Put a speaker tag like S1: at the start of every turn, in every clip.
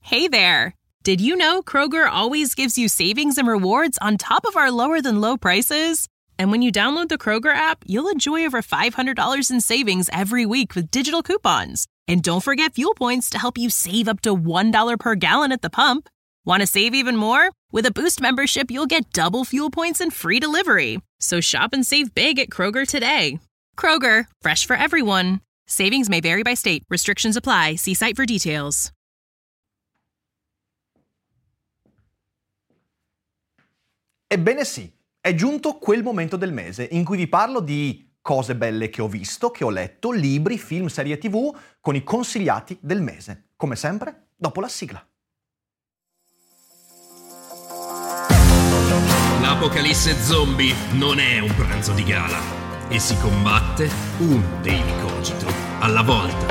S1: Hey there! Did you know Kroger always gives you savings and rewards on top of our lower-than-low prices? And when you download the Kroger app, you'll enjoy over $500 in savings every week with digital coupons. And don't forget fuel points to help you save up to $1 per gallon at the pump. Want to save even more? With a Boost membership, you'll get double fuel points and free delivery. So shop and save big at Kroger today. Kroger, fresh for everyone. Savings may vary by state. Restrictions apply. See site for details.
S2: Ebbene sì, è giunto quel momento del mese in cui vi parlo di cose belle che ho visto, che ho letto, libri, film, serie TV, con i consigliati del mese. Come sempre, dopo la sigla.
S3: L'apocalisse zombie non è un pranzo di gala e si combatte un Daily Cogito alla volta.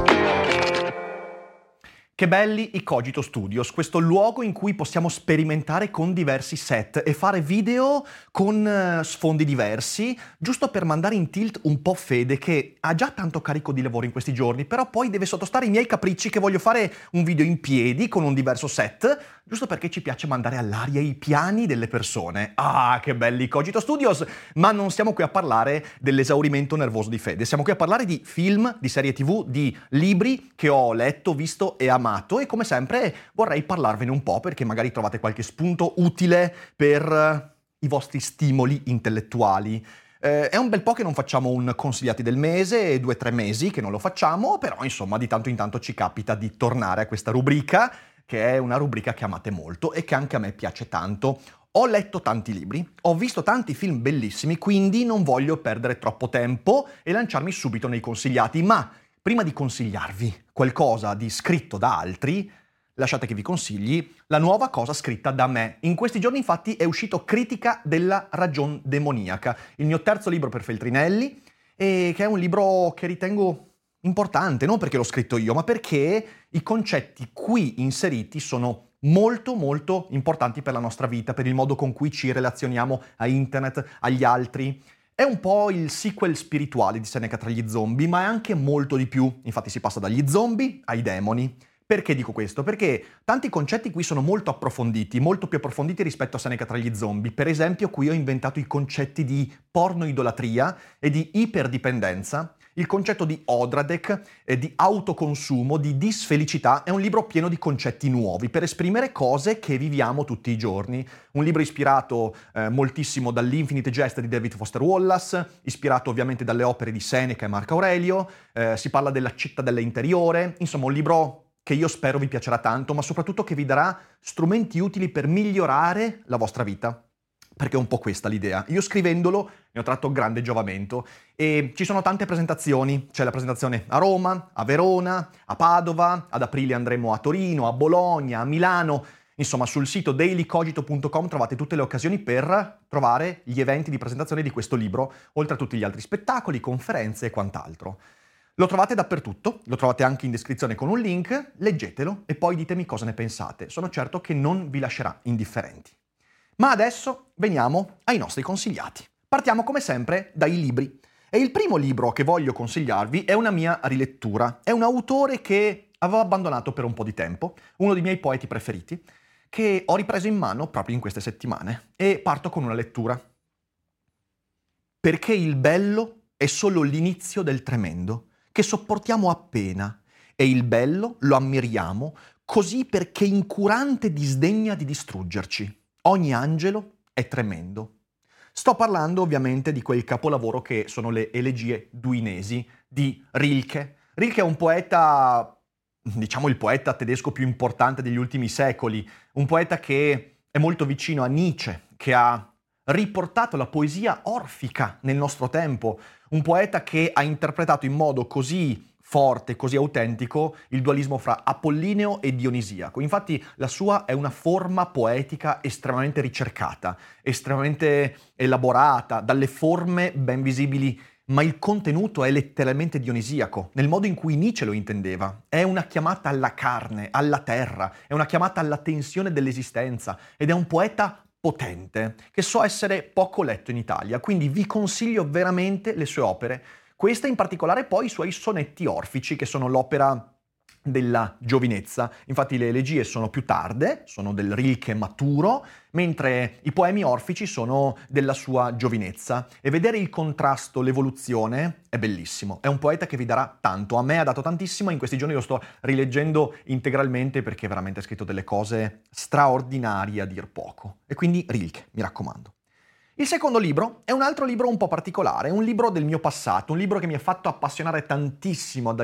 S2: Che belli i Cogito Studios, questo luogo in cui possiamo sperimentare con diversi set e fare video con sfondi diversi, giusto per mandare in tilt un po' Fede, che ha già tanto carico di lavoro in questi giorni, però poi deve sottostare ai miei capricci che voglio fare un video in piedi con un diverso set, giusto perché ci piace mandare all'aria i piani delle persone. Ah, che belli i Cogito Studios! Ma non stiamo qui a parlare dell'esaurimento nervoso di Fede, siamo qui a parlare di film, di serie TV, di libri che ho letto, visto e amato. E come sempre vorrei parlarvene un po' perché magari trovate qualche spunto utile per i vostri stimoli intellettuali. È un bel po' che non facciamo un consigliati del mese, 2 o 3 mesi che non lo facciamo, però insomma di tanto in tanto ci capita di tornare a questa rubrica, che è una rubrica che amate molto e che anche a me piace tanto. Ho letto tanti libri, ho visto tanti film bellissimi, quindi non voglio perdere troppo tempo e lanciarmi subito nei consigliati, ma prima di consigliarvi qualcosa di scritto da altri, lasciate che vi consigli la nuova cosa scritta da me. In questi giorni infatti è uscito Critica della ragion demoniaca, il mio terzo libro per Feltrinelli, e che è un libro che ritengo importante, non perché l'ho scritto io, ma perché i concetti qui inseriti sono molto molto importanti per la nostra vita, per il modo con cui ci relazioniamo a internet, agli altri. È un po' il sequel spirituale di Seneca tra gli zombie, ma è anche molto di più. Infatti si passa dagli zombie ai demoni. Perché dico questo? Perché tanti concetti qui sono molto approfonditi, molto più approfonditi rispetto a Seneca tra gli zombie. Per esempio, qui ho inventato i concetti di pornoidolatria e di iperdipendenza, il concetto di Odradek, di autoconsumo, di disfelicità. È un libro pieno di concetti nuovi per esprimere cose che viviamo tutti i giorni. Un libro ispirato moltissimo dall'Infinite Jest di David Foster Wallace, ispirato ovviamente dalle opere di Seneca e Marco Aurelio, si parla della cittadella interiore, insomma un libro che io spero vi piacerà tanto, ma soprattutto che vi darà strumenti utili per migliorare la vostra vita. Perché è un po' questa l'idea. Io scrivendolo ne ho tratto grande giovamento e ci sono tante presentazioni. C'è la presentazione a Roma, a Verona, a Padova, ad aprile andremo a Torino, a Bologna, a Milano. Insomma, sul sito dailycogito.com trovate tutte le occasioni per trovare gli eventi di presentazione di questo libro, oltre a tutti gli altri spettacoli, conferenze e quant'altro. Lo trovate dappertutto, lo trovate anche in descrizione con un link, leggetelo e poi ditemi cosa ne pensate. Sono certo che non vi lascerà indifferenti. Ma adesso veniamo ai nostri consigliati. Partiamo come sempre dai libri. E il primo libro che voglio consigliarvi è una mia rilettura. È un autore che avevo abbandonato per un po' di tempo, uno dei miei poeti preferiti, che ho ripreso in mano proprio in queste settimane. E parto con una lettura. Perché il bello è solo l'inizio del tremendo, che sopportiamo appena, e il bello lo ammiriamo così perché incurante disdegna di distruggerci. Ogni angelo è tremendo. Sto parlando ovviamente di quel capolavoro che sono le Elegie duinesi di Rilke. Rilke è un poeta, diciamo il poeta tedesco più importante degli ultimi secoli, un poeta che è molto vicino a Nietzsche, che ha riportato la poesia orfica nel nostro tempo, un poeta che ha interpretato in modo così forte, così autentico, il dualismo fra Apollineo e Dionisiaco. Infatti la sua è una forma poetica estremamente ricercata, estremamente elaborata, dalle forme ben visibili, ma il contenuto è letteralmente dionisiaco, nel modo in cui Nietzsche lo intendeva. È una chiamata alla carne, alla terra, è una chiamata alla tensione dell'esistenza, ed è un poeta potente, che so essere poco letto in Italia, quindi vi consiglio veramente le sue opere. Questa in particolare poi i suoi sonetti orfici, che sono l'opera della giovinezza. Infatti le elegie sono più tarde, sono del Rilke maturo, mentre i poemi orfici sono della sua giovinezza. E vedere il contrasto, l'evoluzione è bellissimo. È un poeta che vi darà tanto. A me ha dato tantissimo, in questi giorni lo sto rileggendo integralmente perché veramente ha scritto delle cose straordinarie a dir poco. E quindi Rilke, mi raccomando. Il secondo libro è un altro libro un po' particolare, un libro del mio passato, un libro che mi ha fatto appassionare tantissimo ad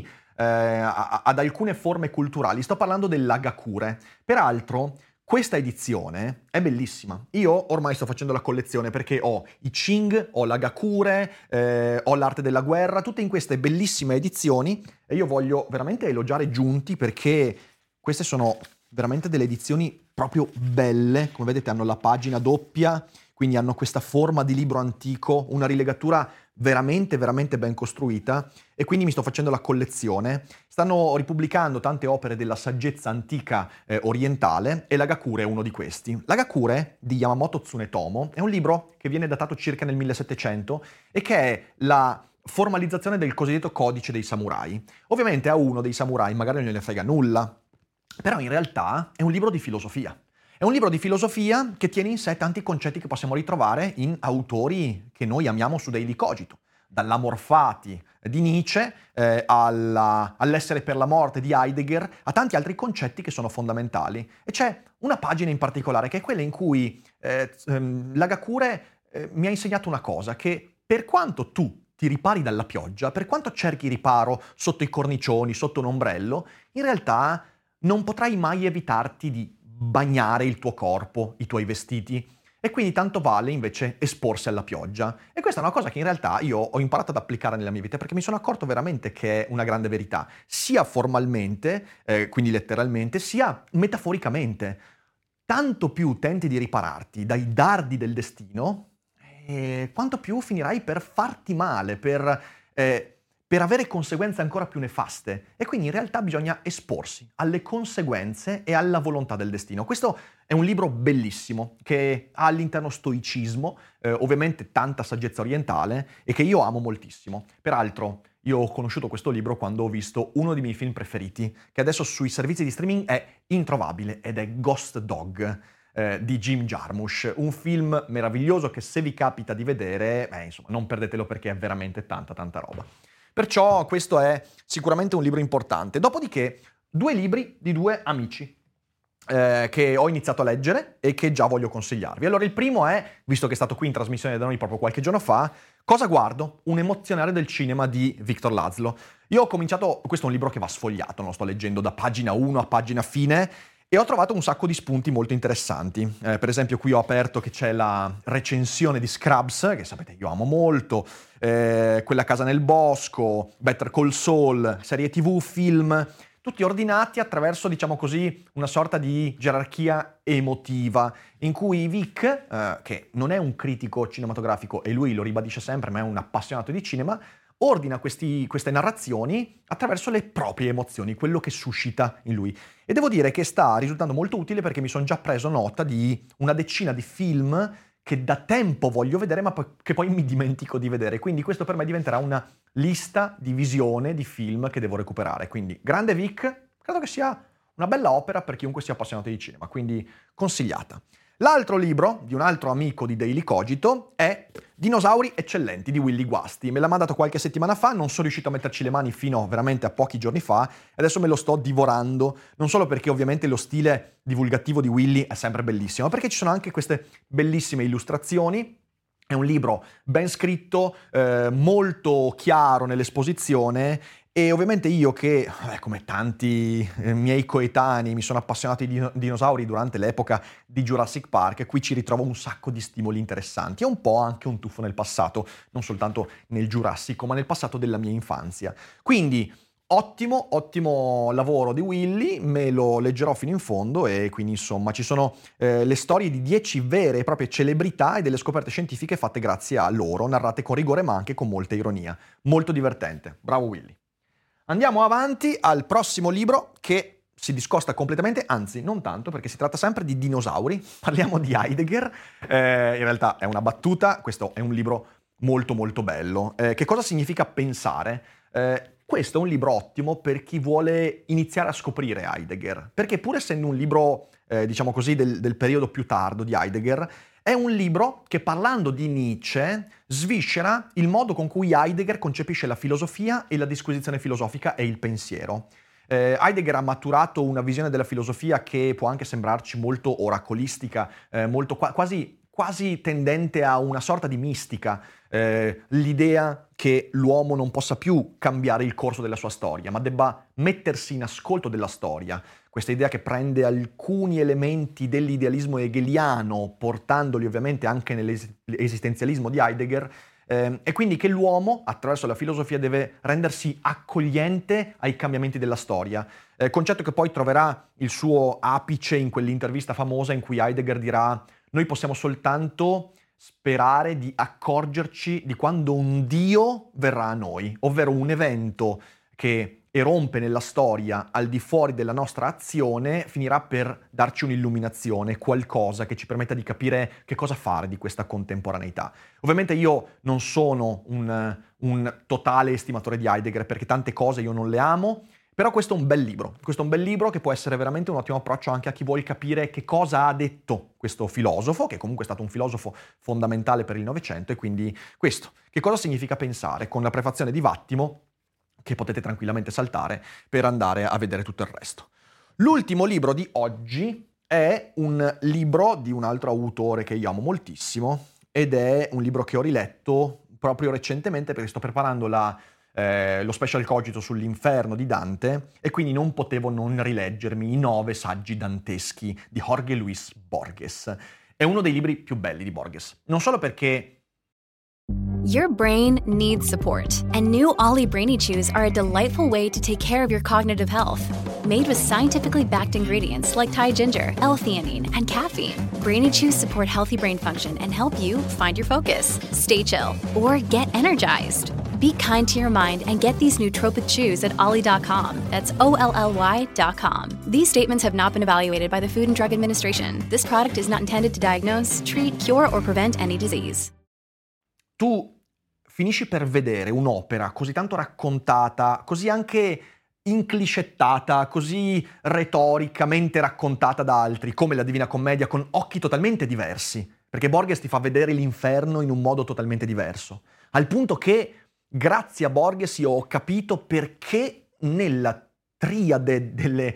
S2: alcune forme culturali. Sto parlando dell'Hagakure. Peraltro, questa edizione è bellissima. Io ormai sto facendo la collezione perché ho i Qing, ho l'Hagakure, ho l'arte della guerra, tutte in queste bellissime edizioni, e io voglio veramente elogiare Giunti perché queste sono veramente delle edizioni proprio belle. Come vedete hanno la pagina doppia, quindi hanno questa forma di libro antico, una rilegatura veramente, veramente ben costruita, e quindi mi sto facendo la collezione. Stanno ripubblicando tante opere della saggezza antica orientale, e l'Hagakure è uno di questi. L'Hagakure di Yamamoto Tsunetomo è un libro che viene datato circa nel 1700 e che è la formalizzazione del cosiddetto codice dei samurai. Ovviamente a uno dei samurai magari non gliene frega nulla, però in realtà è un libro di filosofia. È un libro di filosofia che tiene in sé tanti concetti che possiamo ritrovare in autori che noi amiamo su Daily Cogito, dall'Amor Fati di Nietzsche all'essere per la morte di Heidegger, a tanti altri concetti che sono fondamentali. E c'è una pagina in particolare che è quella in cui l'Hagakure mi ha insegnato una cosa, che per quanto tu ti ripari dalla pioggia, per quanto cerchi riparo sotto i cornicioni, sotto un ombrello, in realtà non potrai mai evitarti di bagnare il tuo corpo, i tuoi vestiti, e quindi tanto vale invece esporsi alla pioggia. E questa è una cosa che in realtà io ho imparato ad applicare nella mia vita, perché mi sono accorto veramente che è una grande verità, sia formalmente, quindi letteralmente, sia metaforicamente. Tanto più tenti di ripararti dai dardi del destino, quanto più finirai per farti male, per avere conseguenze ancora più nefaste. E quindi in realtà bisogna esporsi alle conseguenze e alla volontà del destino. Questo è un libro bellissimo che ha all'interno stoicismo, ovviamente tanta saggezza orientale, e che io amo moltissimo. Peraltro io ho conosciuto questo libro quando ho visto uno dei miei film preferiti, che adesso sui servizi di streaming è introvabile, ed è Ghost Dog di Jim Jarmusch, un film meraviglioso che se vi capita di vedere, insomma, non perdetelo perché è veramente tanta roba. Perciò questo è sicuramente un libro importante. Dopodiché, 2 libri di 2 amici che ho iniziato a leggere e che già voglio consigliarvi. Allora, il primo è, visto che è stato qui in trasmissione da noi proprio qualche giorno fa, Cosa guardo? Un emozionale del cinema di Victor Laszlo. Io ho cominciato, questo è un libro che va sfogliato, lo sto leggendo da pagina 1 a pagina fine, e ho trovato un sacco di spunti molto interessanti. Per esempio qui ho aperto che c'è la recensione di Scrubs, che sapete io amo molto, Quella casa nel bosco, Better Call Saul, serie TV, film, tutti ordinati attraverso, diciamo così, una sorta di gerarchia emotiva, in cui Vic, che non è un critico cinematografico e lui lo ribadisce sempre, ma è un appassionato di cinema, ordina queste narrazioni attraverso le proprie emozioni, quello che suscita in lui. E devo dire che sta risultando molto utile, perché mi sono già preso nota di una decina di film che da tempo voglio vedere, ma che poi mi dimentico di vedere. Quindi questo per me diventerà una lista di visione di film che devo recuperare. Quindi grande Vic, credo che sia una bella opera per chiunque sia appassionato di cinema, quindi consigliata. L'altro libro di un altro amico di Daily Cogito è Dinosauri eccellenti di Willy Guasti. Me l'ha mandato qualche settimana fa, non sono riuscito a metterci le mani fino veramente a pochi giorni fa, e adesso me lo sto divorando, non solo perché ovviamente lo stile divulgativo di Willy è sempre bellissimo, ma perché ci sono anche queste bellissime illustrazioni. È un libro ben scritto, molto chiaro nell'esposizione, e ovviamente io che, come tanti miei coetanei, mi sono appassionato di dinosauri durante l'epoca di Jurassic Park, qui ci ritrovo un sacco di stimoli interessanti, e un po' anche un tuffo nel passato, non soltanto nel Giurassico, ma nel passato della mia infanzia. Quindi ottimo lavoro di Willy, me lo leggerò fino in fondo, e quindi insomma ci sono le storie di 10 vere e proprie celebrità e delle scoperte scientifiche fatte grazie a loro, narrate con rigore ma anche con molta ironia. Molto divertente, bravo Willy. Andiamo avanti al prossimo libro, che si discosta completamente, anzi non tanto, perché si tratta sempre di dinosauri. Parliamo di Heidegger, in realtà è una battuta, questo è un libro molto molto bello. Che cosa significa pensare? questo è un libro ottimo per chi vuole iniziare a scoprire Heidegger, perché pur essendo un libro, diciamo così, del periodo più tardo di Heidegger, è un libro che, parlando di Nietzsche, sviscera il modo con cui Heidegger concepisce la filosofia e la disquisizione filosofica e il pensiero. Heidegger ha maturato una visione della filosofia che può anche sembrarci molto oracolistica, molto quasi tendente a una sorta di mistica, l'idea che l'uomo non possa più cambiare il corso della sua storia, ma debba mettersi in ascolto della storia. Questa idea che prende alcuni elementi dell'idealismo hegeliano, portandoli ovviamente anche nell'esistenzialismo di Heidegger, e quindi che l'uomo, attraverso la filosofia, deve rendersi accogliente ai cambiamenti della storia. Concetto che poi troverà il suo apice in quell'intervista famosa in cui Heidegger dirà: noi possiamo soltanto sperare di accorgerci di quando un Dio verrà a noi, ovvero un evento che erompe nella storia al di fuori della nostra azione finirà per darci un'illuminazione, qualcosa che ci permetta di capire che cosa fare di questa contemporaneità. Ovviamente io non sono un totale estimatore di Heidegger, perché tante cose io non le amo, però questo è un bel libro. Questo è un bel libro che può essere veramente un ottimo approccio anche a chi vuole capire che cosa ha detto questo filosofo, che comunque è stato un filosofo fondamentale per il Novecento, e quindi questo. Che cosa significa pensare? Con la prefazione di Vattimo, che potete tranquillamente saltare per andare a vedere tutto il resto. L'ultimo libro di oggi è un libro di un altro autore che io amo moltissimo, ed è un libro che ho riletto proprio recentemente perché sto preparando lo special cogito sull'inferno di Dante, e quindi non potevo non rileggermi i 9 saggi danteschi di Jorge Luis Borges. È uno dei libri più belli di Borges, non solo perché
S4: Your brain needs support, and new Ollie Brainy Chews are a delightful way to take care of your cognitive health. Made with scientifically backed ingredients like Thai ginger, L-theanine, and caffeine, Brainy Chews support healthy brain function and help you find your focus, stay chill, or get energized. Be kind to your mind and get these nootropic chews at ollie.com. That's OLLY.com. These statements have not been evaluated by the Food and Drug Administration. This product is not intended to diagnose, treat, cure, or prevent any disease.
S2: Tu finisci per vedere un'opera così tanto raccontata, così anche inclicettata, così retoricamente raccontata da altri, come la Divina Commedia, con occhi totalmente diversi, perché Borges ti fa vedere l'inferno in un modo totalmente diverso, al punto che grazie a Borges io ho capito perché nella triade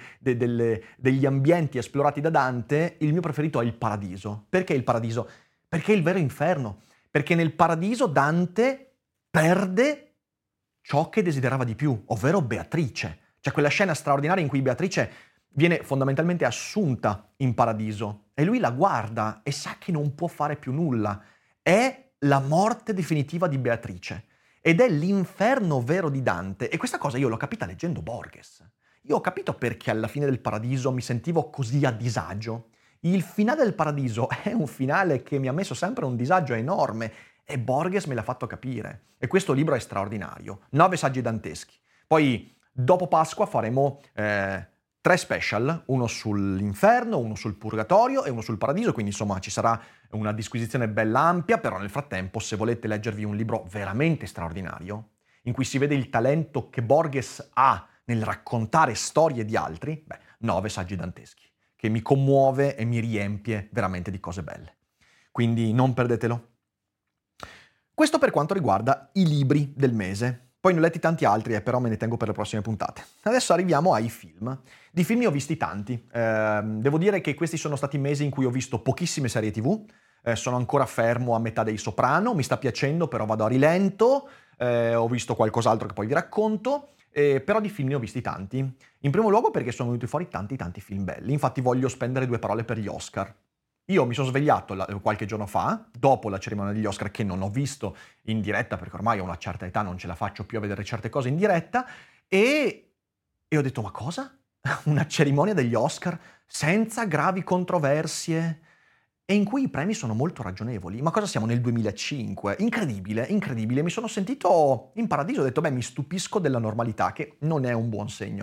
S2: degli ambienti esplorati da Dante il mio preferito è il paradiso. Perché il paradiso? Perché è il vero inferno. Perché nel paradiso Dante perde ciò che desiderava di più, ovvero Beatrice. C'è quella scena straordinaria in cui Beatrice viene fondamentalmente assunta in paradiso e lui la guarda e sa che non può fare più nulla. È la morte definitiva di Beatrice ed è l'inferno vero di Dante. E questa cosa io l'ho capita leggendo Borges. Io ho capito perché alla fine del paradiso mi sentivo così a disagio. Il finale del paradiso è un finale che mi ha messo sempre un disagio enorme e Borges me l'ha fatto capire. E questo libro è straordinario. 9 saggi danteschi. Poi dopo Pasqua faremo 3 special, uno sull'inferno, uno sul purgatorio e uno sul paradiso, quindi insomma ci sarà una disquisizione bella ampia, però nel frattempo se volete leggervi un libro veramente straordinario, in cui si vede il talento che Borges ha nel raccontare storie di altri, 9 saggi danteschi, che mi commuove e mi riempie veramente di cose belle. Quindi non perdetelo. Questo per quanto riguarda i libri del mese. Poi ne ho letti tanti altri, però me ne tengo per le prossime puntate. Adesso arriviamo ai film. Di film ne ho visti tanti. Devo dire che questi sono stati mesi in cui ho visto pochissime serie TV. Sono ancora fermo a metà dei Soprano, mi sta piacendo, però vado a rilento. Ho visto qualcos'altro che poi vi racconto. Però di film ne ho visti tanti. In primo luogo perché sono venuti fuori tanti film belli. Infatti voglio spendere 2 parole per gli Oscar. Io mi sono svegliato qualche giorno fa, dopo la cerimonia degli Oscar, che non ho visto in diretta, perché ormai ho una certa età, non ce la faccio più a vedere certe cose in diretta, e ho detto, ma cosa? Una cerimonia degli Oscar senza gravi controversie? E in cui i premi sono molto ragionevoli. Ma cosa siamo nel 2005? Incredibile, mi sono sentito in paradiso, ho detto, mi stupisco della normalità, che non è un buon segno.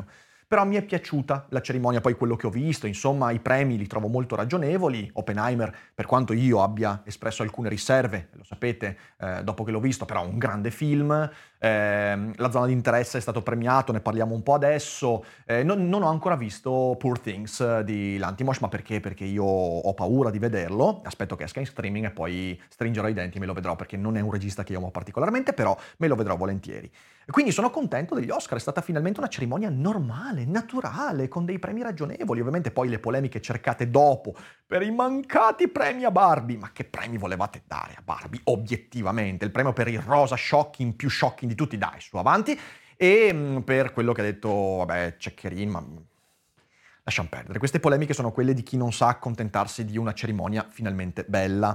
S2: però mi è piaciuta la cerimonia, poi quello che ho visto, insomma i premi li trovo molto ragionevoli. Oppenheimer, per quanto io abbia espresso alcune riserve, lo sapete, dopo che l'ho visto, però un grande film. La zona di interesse è stato premiato, ne parliamo un po' adesso. Non ho ancora visto Poor Things di Lanthimos, ma perché? Perché io ho paura di vederlo, aspetto che esca in streaming e poi stringerò i denti e me lo vedrò, perché non è un regista che io amo particolarmente, però me lo vedrò volentieri. Quindi sono contento degli Oscar, è stata finalmente una cerimonia normale, naturale, con dei premi ragionevoli. Ovviamente poi le polemiche cercate dopo per i mancati premi a Barbie. Ma che premi volevate dare a Barbie, obiettivamente? Il premio per il rosa shocking, più shocking di tutti, dai, su avanti. E per quello che ha detto, vabbè, Ceccherin, ma lasciamo perdere. Queste polemiche sono quelle di chi non sa accontentarsi di una cerimonia finalmente bella.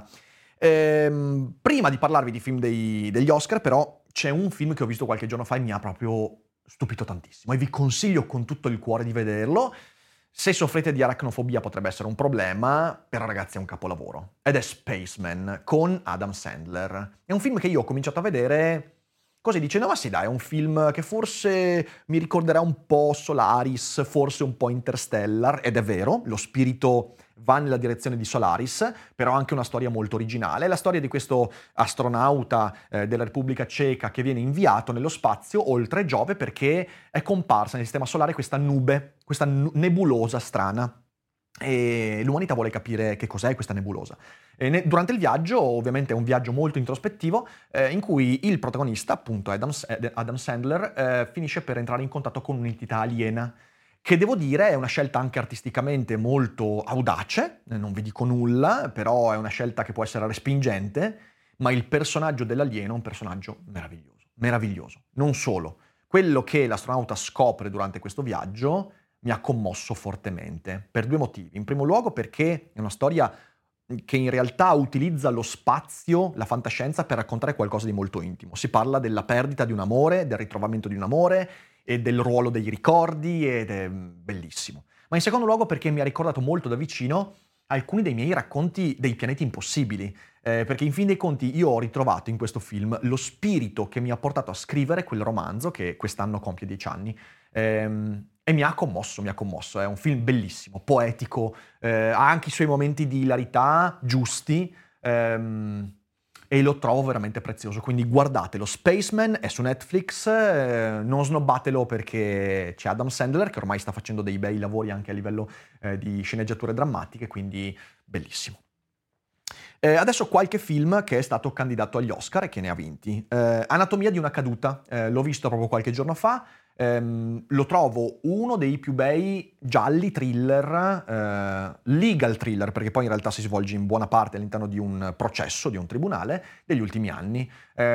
S2: Prima di parlarvi di film degli Oscar, però, c'è un film che ho visto qualche giorno fa e mi ha proprio stupito tantissimo e vi consiglio con tutto il cuore di vederlo. Se soffrite di aracnofobia potrebbe essere un problema, però ragazzi è un capolavoro. Ed è Spaceman con Adam Sandler. È un film che io ho cominciato a vedere così dicendo, ma sì dai, è un film che forse mi ricorderà un po' Solaris, forse un po' Interstellar, ed è vero, lo spirito va nella direzione di Solaris, però ha anche una storia molto originale. È la storia di questo astronauta della Repubblica Ceca che viene inviato nello spazio oltre Giove perché è comparsa nel sistema solare questa nube, questa nebulosa strana. E l'umanità vuole capire che cos'è questa nebulosa. Durante il viaggio, ovviamente è un viaggio molto introspettivo, in cui il protagonista, appunto Adam Sandler, finisce per entrare in contatto con un'entità aliena, che devo dire è una scelta anche artisticamente molto audace, non vi dico nulla, però è una scelta che può essere respingente, ma il personaggio dell'alieno è un personaggio meraviglioso, meraviglioso. Non solo, quello che l'astronauta scopre durante questo viaggio mi ha commosso fortemente, per due motivi. In primo luogo perché è una storia che in realtà utilizza lo spazio, la fantascienza, per raccontare qualcosa di molto intimo. Si parla della perdita di un amore, del ritrovamento di un amore e del ruolo dei ricordi, ed è bellissimo. Ma in secondo luogo perché mi ha ricordato molto da vicino alcuni dei miei racconti dei pianeti impossibili, perché in fin dei conti io ho ritrovato in questo film lo spirito che mi ha portato a scrivere quel romanzo che quest'anno compie 10 anni, e mi ha commosso, è un film bellissimo, poetico, ha anche i suoi momenti di ilarità giusti, e lo trovo veramente prezioso, quindi guardatelo. Spaceman è su Netflix, non snobbatelo perché c'è Adam Sandler che ormai sta facendo dei bei lavori anche a livello di sceneggiature drammatiche, quindi bellissimo. Adesso qualche film che è stato candidato agli Oscar e che ne ha vinti. Anatomia di una caduta, l'ho visto proprio qualche giorno fa, lo trovo uno dei più bei gialli thriller, legal thriller, perché poi in realtà si svolge in buona parte all'interno di un processo, di un tribunale, degli ultimi anni.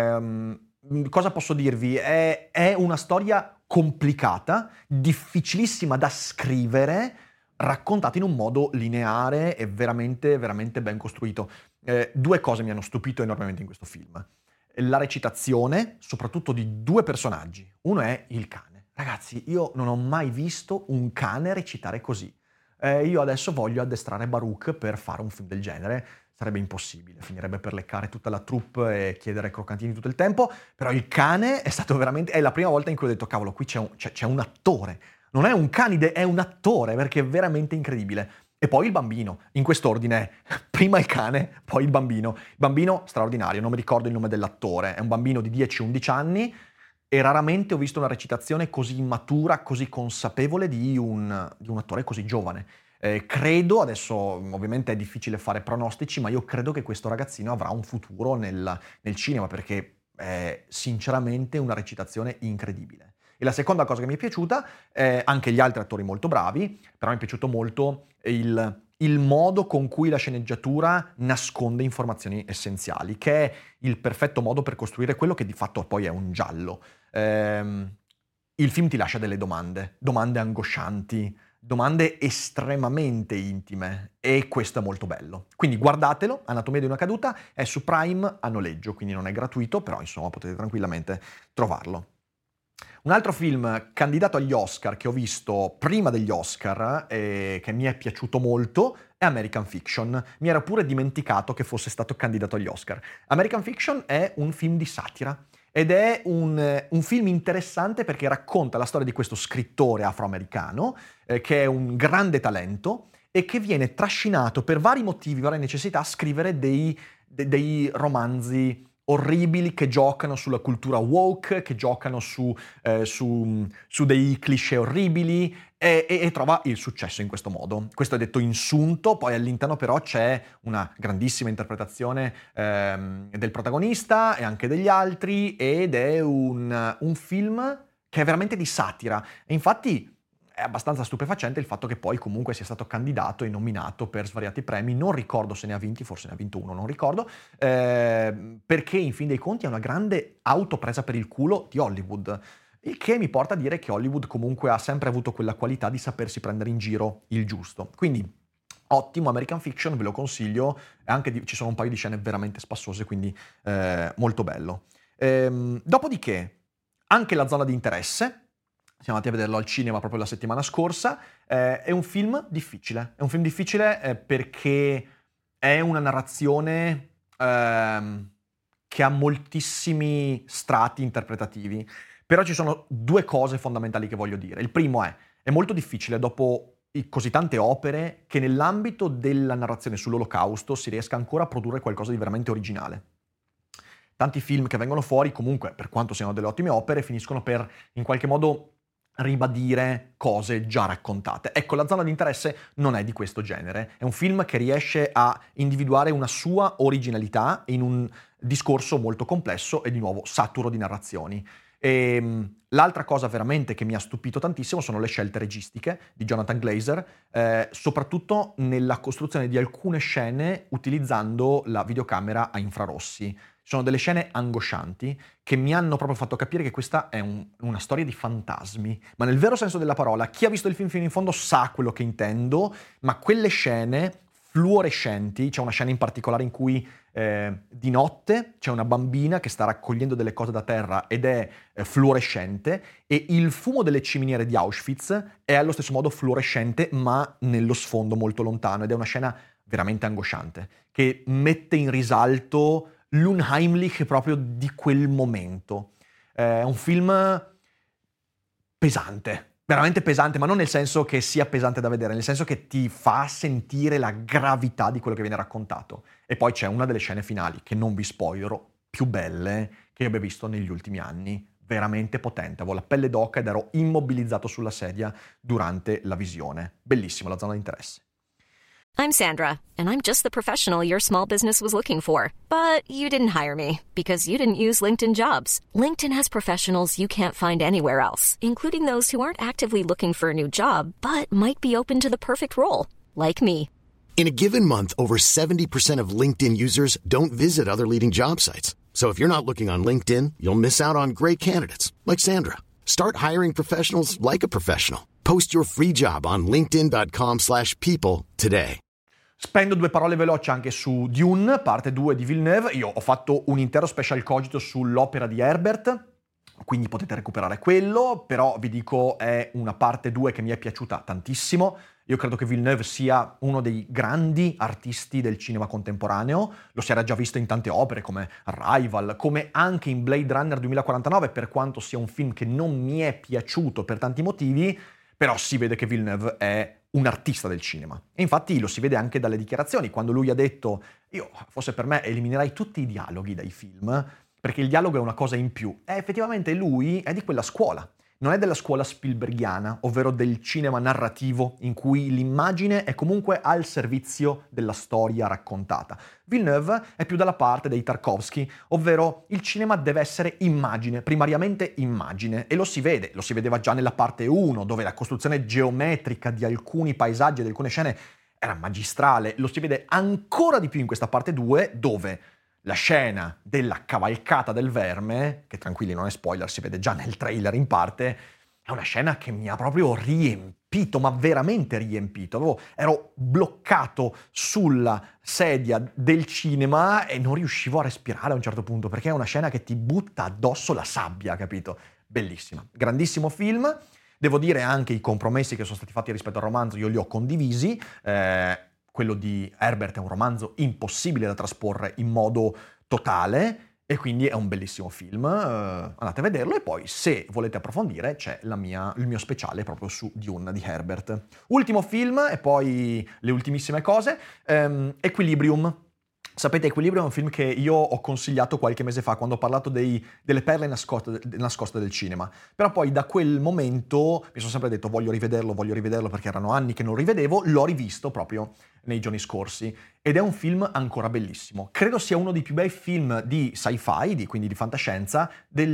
S2: Cosa posso dirvi? È una storia complicata, difficilissima da scrivere, raccontata in un modo lineare e veramente, veramente ben costruito. Due cose mi hanno stupito enormemente in questo film. La recitazione, soprattutto di due personaggi. Uno è il cane. Ragazzi, io non ho mai visto un cane recitare così. Io adesso voglio addestrare Baruch per fare un film del genere. Sarebbe impossibile, finirebbe per leccare tutta la troupe e chiedere croccantini tutto il tempo. Però il cane è stato veramente... È la prima volta in cui ho detto, cavolo, qui c'è un attore. Non è un canide, è un attore, perché è veramente incredibile. E poi il bambino, in quest'ordine, prima il cane, poi il bambino. Il bambino straordinario, non mi ricordo il nome dell'attore, è un bambino di 10-11 anni e raramente ho visto una recitazione così immatura, così consapevole di un attore così giovane. Credo, adesso ovviamente è difficile fare pronostici, ma io credo che questo ragazzino avrà un futuro nel cinema, perché è sinceramente una recitazione incredibile. E la seconda cosa che mi è piaciuta, anche gli altri attori molto bravi, però mi è piaciuto molto il modo con cui la sceneggiatura nasconde informazioni essenziali, che è il perfetto modo per costruire quello che di fatto poi è un giallo. Il film ti lascia delle domande angoscianti, domande estremamente intime, e questo è molto bello. Quindi guardatelo, Anatomia di una caduta, è su Prime a noleggio, quindi non è gratuito, però insomma potete tranquillamente trovarlo. Un altro film candidato agli Oscar che ho visto prima degli Oscar e che mi è piaciuto molto è American Fiction. Mi ero pure dimenticato che fosse stato candidato agli Oscar. American Fiction è un film di satira. ed è un film interessante perché racconta la storia di questo scrittore afroamericano che è un grande talento e che viene trascinato per vari motivi, varie necessità a scrivere dei romanzi orribili che giocano sulla cultura woke, che giocano su dei cliché orribili e trova il successo in questo modo. Questo è detto insunto, poi all'interno però c'è una grandissima interpretazione del protagonista e anche degli altri ed è un film che è veramente di satira e infatti è abbastanza stupefacente il fatto che poi comunque sia stato candidato e nominato per svariati premi, non ricordo se ne ha vinti, forse ne ha vinto uno, non ricordo, perché in fin dei conti è una grande autopresa per il culo di Hollywood, il che mi porta a dire che Hollywood comunque ha sempre avuto quella qualità di sapersi prendere in giro il giusto. Quindi ottimo American Fiction, ve lo consiglio, e anche ci sono un paio di scene veramente spassose, quindi molto bello. Dopodiché, anche La zona di interesse, siamo andati a vederlo al cinema proprio la settimana scorsa, è un film difficile. È un film difficile perché è una narrazione che ha moltissimi strati interpretativi. Però ci sono due cose fondamentali che voglio dire. Il primo è molto difficile dopo così tante opere che nell'ambito della narrazione sull'Olocausto si riesca ancora a produrre qualcosa di veramente originale. Tanti film che vengono fuori, comunque, per quanto siano delle ottime opere, finiscono per, in qualche modo, ribadire cose già raccontate. Ecco, La zona di interesse non è di questo genere. È un film che riesce a individuare una sua originalità in un discorso molto complesso e, di nuovo, saturo di narrazioni. L'altra cosa veramente che mi ha stupito tantissimo sono le scelte registiche di Jonathan Glazer, soprattutto nella costruzione di alcune scene utilizzando la videocamera a infrarossi. Sono delle scene angoscianti che mi hanno proprio fatto capire che questa è una storia di fantasmi, ma nel vero senso della parola. Chi ha visto il film fino in fondo sa quello che intendo, ma quelle scene fluorescenti, c'è una scena in particolare in cui di notte c'è una bambina che sta raccogliendo delle cose da terra ed è fluorescente e il fumo delle ciminiere di Auschwitz è allo stesso modo fluorescente ma nello sfondo molto lontano ed è una scena veramente angosciante che mette in risalto l'Unheimlich proprio di quel momento. È un film pesante. Veramente pesante, ma non nel senso che sia pesante da vedere, nel senso che ti fa sentire la gravità di quello che viene raccontato. E poi c'è una delle scene finali, che non vi spoilerò, più belle che io abbia visto negli ultimi anni. Veramente potente. Avevo la pelle d'oca ed ero immobilizzato sulla sedia durante la visione. Bellissimo, La zona di interesse.
S5: I'm Sandra, and I'm just the professional your small business was looking for. But you didn't hire me because you didn't use LinkedIn Jobs. LinkedIn has professionals you can't find anywhere else, including those who aren't actively looking for a new job, but might be open to the perfect role, like me.
S6: In a given month, over 70% of LinkedIn users don't visit other leading job sites. So if you're not looking on LinkedIn, you'll miss out on great candidates, like Sandra. Start hiring professionals like a professional. Post your free job on linkedin.com/people today.
S2: Spendo due parole veloci anche su Dune, parte 2 di Villeneuve. Io ho fatto un intero special cogito sull'opera di Herbert, quindi potete recuperare quello, però vi dico è una parte 2 che mi è piaciuta tantissimo. Io credo che Villeneuve sia uno dei grandi artisti del cinema contemporaneo, lo si era già visto in tante opere come Arrival, come anche in Blade Runner 2049, per quanto sia un film che non mi è piaciuto per tanti motivi, però si vede che Villeneuve è un artista del cinema. E infatti lo si vede anche dalle dichiarazioni, quando lui ha detto io, fosse per me, eliminerei tutti i dialoghi dai film, perché il dialogo è una cosa in più. E effettivamente lui è di quella scuola. Non è della scuola Spielbergiana, ovvero del cinema narrativo, in cui l'immagine è comunque al servizio della storia raccontata. Villeneuve è più dalla parte dei Tarkovsky, ovvero il cinema deve essere immagine, primariamente immagine, e lo si vedeva già nella parte 1, dove la costruzione geometrica di alcuni paesaggi e di alcune scene era magistrale, lo si vede ancora di più in questa parte 2, dove la scena della cavalcata del verme, che tranquilli non è spoiler, si vede già nel trailer in parte, è una scena che mi ha proprio riempito, ma veramente riempito. Ero bloccato sulla sedia del cinema e non riuscivo a respirare a un certo punto, perché è una scena che ti butta addosso la sabbia, capito? Bellissima. Grandissimo film. Devo dire anche i compromessi che sono stati fatti rispetto al romanzo, io li ho condivisi. Quello di Herbert è un romanzo impossibile da trasporre in modo totale, E quindi è un bellissimo film, andate a vederlo e poi se volete approfondire c'è il mio speciale proprio su Dune di Herbert. Ultimo film e poi le ultimissime cose, Equilibrium. Sapete, Equilibrium è un film che io ho consigliato qualche mese fa quando ho parlato delle perle nascoste del cinema. Però poi da quel momento mi sono sempre detto voglio rivederlo perché erano anni che non rivedevo, l'ho rivisto proprio nei giorni scorsi ed è un film ancora bellissimo. Credo sia uno dei più bei film di sci-fi, quindi di fantascienza,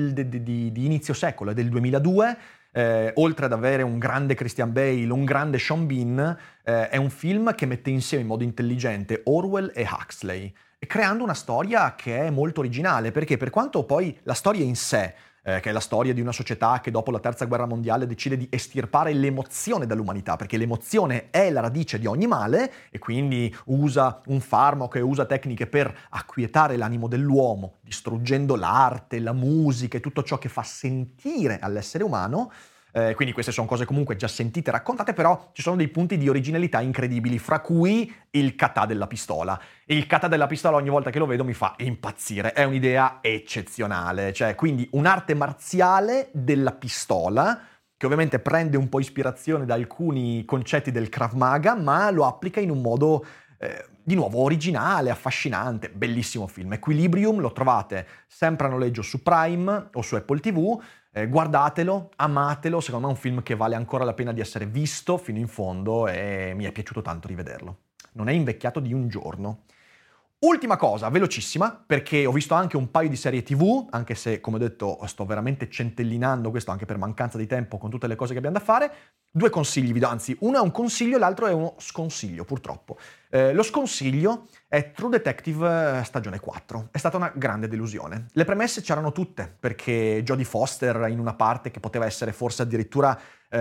S2: di inizio secolo, è del 2002. Oltre ad avere un grande Christian Bale, un grande Sean Bean, è un film che mette insieme in modo intelligente Orwell e Huxley, creando una storia che è molto originale, perché per quanto poi la storia in sé, che è la storia di una società che dopo la terza guerra mondiale decide di estirpare l'emozione dall'umanità, perché l'emozione è la radice di ogni male, e quindi usa un farmaco e usa tecniche per acquietare l'animo dell'uomo, distruggendo l'arte, la musica e tutto ciò che fa sentire all'essere umano. Quindi queste sono cose comunque già sentite e raccontate, però ci sono dei punti di originalità incredibili, fra cui il kata della pistola. Il kata della pistola ogni volta che lo vedo mi fa impazzire, è un'idea eccezionale, cioè quindi un'arte marziale della pistola, che ovviamente prende un po' ispirazione da alcuni concetti del Krav Maga, ma lo applica in un modo di nuovo originale, affascinante, bellissimo film. Equilibrium lo trovate sempre a noleggio su Prime o su Apple TV. Guardatelo, amatelo, secondo me è un film che vale ancora la pena di essere visto fino in fondo e mi è piaciuto tanto rivederlo. Non è invecchiato di un giorno. Ultima cosa, velocissima, perché ho visto anche un paio di serie TV, anche se, come ho detto, sto veramente centellinando questo anche per mancanza di tempo con tutte le cose che abbiamo da fare. 2 consigli vi do, anzi, uno è un consiglio e l'altro è uno sconsiglio, purtroppo. Lo sconsiglio è True Detective stagione 4. È stata una grande delusione. Le premesse c'erano tutte, perché Jodie Foster in una parte che poteva essere forse addirittura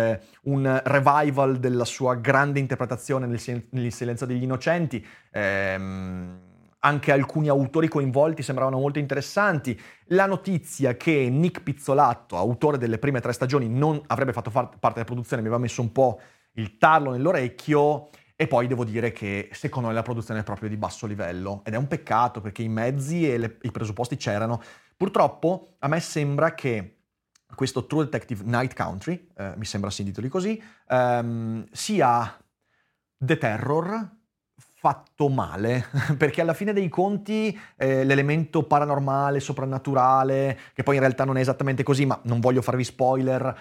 S2: un revival della sua grande interpretazione nel Silenzio degli Innocenti, anche alcuni autori coinvolti sembravano molto interessanti. La notizia che Nick Pizzolatto, autore delle prime 3 stagioni, non avrebbe fatto parte della produzione mi aveva messo un po' il tarlo nell'orecchio, e poi devo dire che secondo me la produzione è proprio di basso livello, ed è un peccato perché i mezzi e i presupposti c'erano. Purtroppo a me sembra che questo True Detective Night Country, mi sembra si intitoli così, sia The Terror fatto male, perché alla fine dei conti l'elemento paranormale, soprannaturale, che poi in realtà non è esattamente così, ma non voglio farvi spoiler,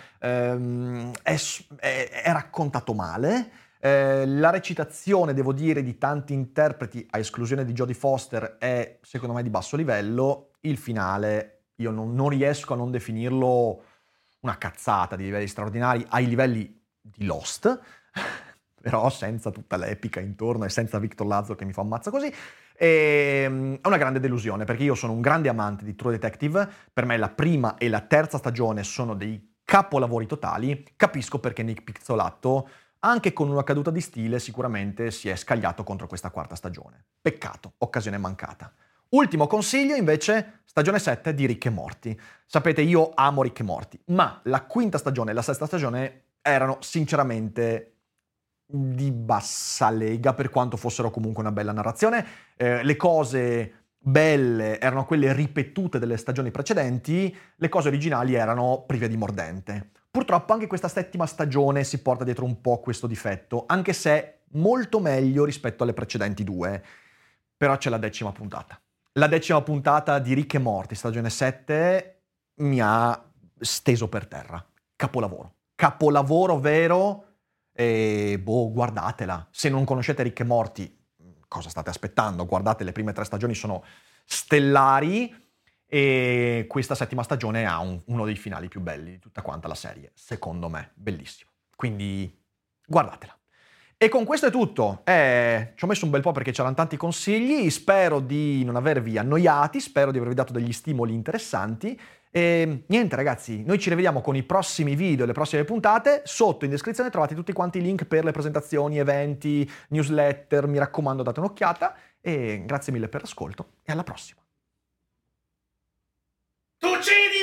S2: è raccontato male. La recitazione, devo dire, di tanti interpreti, a esclusione di Jodie Foster, è secondo me di basso livello. Il finale, io non riesco a non definirlo una cazzata di livelli straordinari, ai livelli di Lost, però senza tutta l'epica intorno e senza Victor Lazo che mi fa un mazzo così. È una grande delusione, perché io sono un grande amante di True Detective, per me la prima e la terza stagione sono dei capolavori totali. Capisco perché Nick Pizzolatto, anche con una caduta di stile, sicuramente si è scagliato contro questa 4ª stagione. Peccato, occasione mancata. Ultimo consiglio invece, stagione 7 di Rick e Morty. Sapete, io amo Rick e Morty, ma la 5ª stagione e la 6ª stagione erano sinceramente di bassa lega, per quanto fossero comunque una bella narrazione. Le cose belle erano quelle ripetute delle stagioni precedenti, le cose originali erano prive di mordente. Purtroppo anche questa 7ª stagione si porta dietro un po' questo difetto, anche se molto meglio rispetto alle precedenti 2. Però c'è la 10ª puntata. La 10ª puntata di Rick e Morty, stagione 7, mi ha steso per terra. Capolavoro. Capolavoro vero. E guardatela. Se non conoscete Rick e Morty, cosa state aspettando? Guardate, le prime 3 stagioni sono stellari e questa 7ª stagione ha uno dei finali più belli di tutta quanta la serie, secondo me, bellissimo. Quindi guardatela. E con questo è tutto. Ci ho messo un bel po' perché c'erano tanti consigli, spero di non avervi annoiati, spero di avervi dato degli stimoli interessanti. E niente ragazzi, noi ci rivediamo con i prossimi video e le prossime puntate. Sotto in descrizione trovate tutti quanti i link per le presentazioni, eventi, newsletter, mi raccomando date un'occhiata e grazie mille per l'ascolto e alla prossima.
S3: Tu uccidi!